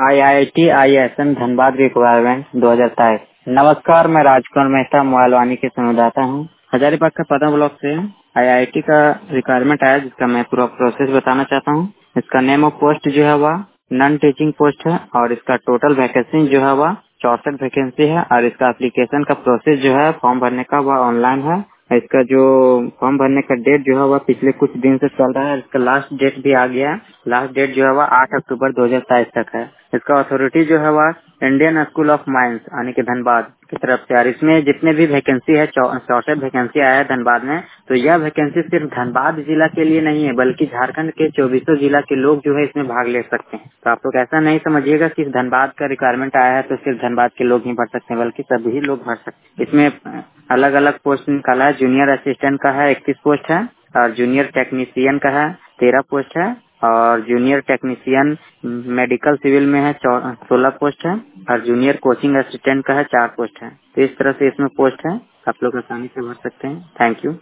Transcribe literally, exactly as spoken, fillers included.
I I T I S M Dhanbad requirement दो हज़ार तेईस। नमस्कार, मैं राजकुमार मेहता मोबाइल वाणी के संवाददाता हूँ। हजारीबाग का पदम ब्लॉक से आई आई टी का रिक्वायरमेंट आया, जिसका मैं पूरा प्रोसेस बताना चाहता हूँ। इसका नेम ऑफ पोस्ट जो है वह नॉन टीचिंग पोस्ट है और इसका टोटल वैकेंसी जो है वह चौसठ वैकेंसी है और इसका एप्लीकेशन का प्रोसेस जो है फॉर्म भरने का वह ऑनलाइन है। इसका जो फॉर्म भरने का डेट जो है वह पिछले कुछ दिन से चल रहा है। इसका लास्ट डेट भी आ गया है। लास्ट डेट जो है वह आठ अक्टूबर दो हज़ार तेईस तक है। इसका अथॉरिटी जो है वह इंडियन स्कूल ऑफ माइंस यानी कि धनबाद की तरफ से। और इसमें जितने भी वैकेंसी है चौसठ वैकेंसी आया है धनबाद में। तो यह वैकेंसी सिर्फ धनबाद जिला के लिए नहीं है, बल्कि झारखंड के चौबीसों जिला के लोग जो है इसमें भाग ले सकते हैं। तो आप लोग ऐसा नहीं समझिएगा कि धनबाद का रिक्वायरमेंट आया है तो सिर्फ धनबाद के लोग ही भर सकते हैं, बल्कि सभी लोग भर सकते हैं। इसमें अलग अलग पोस्ट निकाला है। जूनियर असिस्टेंट का है इक्कीस पोस्ट है और जूनियर टेक्नीशियन का है तेरह पोस्ट है और जूनियर टेक्नीशियन मेडिकल सिविल में है सोलह पोस्ट है और जूनियर कोचिंग असिस्टेंट का है चार पोस्ट है। तो इस तरह से इसमें पोस्ट है, आप लोग आसानी से भर सकते हैं। Thank you.